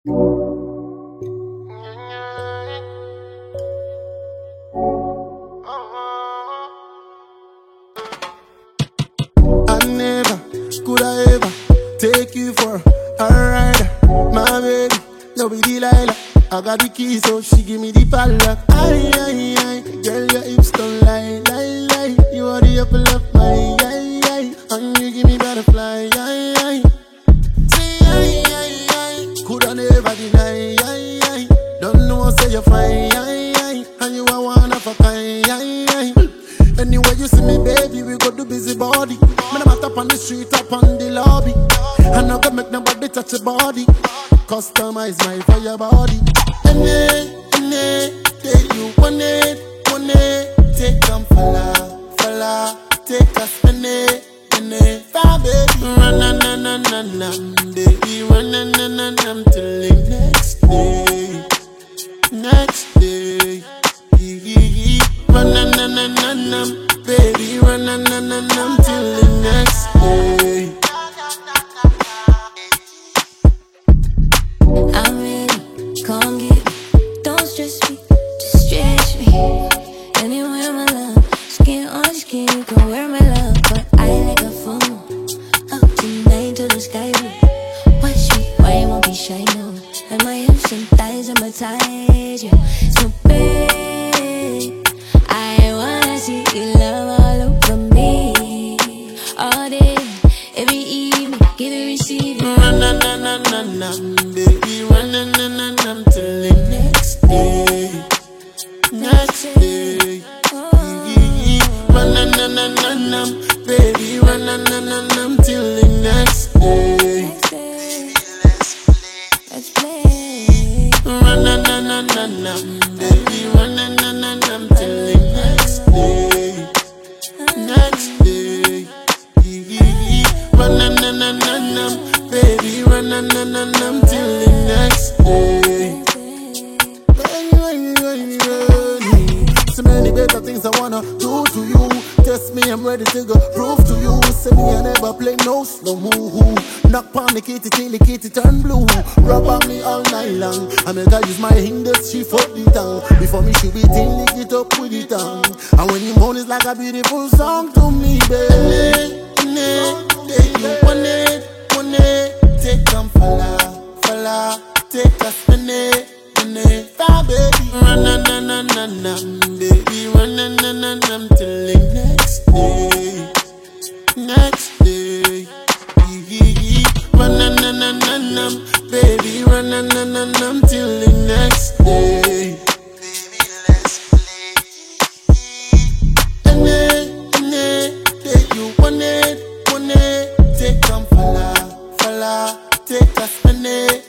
never could I ever take you for a ride, my baby. No be Delilah, I got the key, so she give me the padlock. Aye, aye, aye, girl, your hips don't lie, lie, lie. You are the apple of my eye, eye, and you give me butterfly, aye, aye. Say aye, aye, aye, could I never deny, aye, aye. Don't know, say you're fine, aye, aye, and you are one of a kind, aye, aye. Anywhere you see me, baby, we go do busy body. Man, I'm up on the street, up on the lobby. I'm not gonna make nobody touch your body. Customize my fire body. Take you one it, take them falla, take a spin it, fire baby. Run, baby, run, till the next day, next day. Run, baby, run, till the next day. I'm ready, come get me. Don't stress me, just stretch me. Anywhere, my love, skin on skin, you can wear my love. But I like a phone, up tonight to the sky blue. Watch me, why you won't be shy now? And my hips and thighs hypnotize you. So babe, I wanna see you love all over me. All day, every evening, give and receive it. Run, baby, run, till the next day, next day. Run, baby, run, till the next day. Let's play. Run, baby, run, till the next day, next day. Run, baby, run, till the next day. So many better things I wanna do to you. Test me, I'm ready to go. Prove to you. Say me, I never play no slow move. Knock on the kitty till the kitty turn blue. Rub on me all night long. I make her use my fingers, she fuck the tongue. Before me, she be lick it up with the tongue. And when you moan, it's like a beautiful song to me, baby. Take you one it, take them falla, take a spin it, fire baby. Run, baby, run, till the next day, next day. Run, baby, run, till the next day. Baby, let's play. Take you one it, take them falla, take a spin it.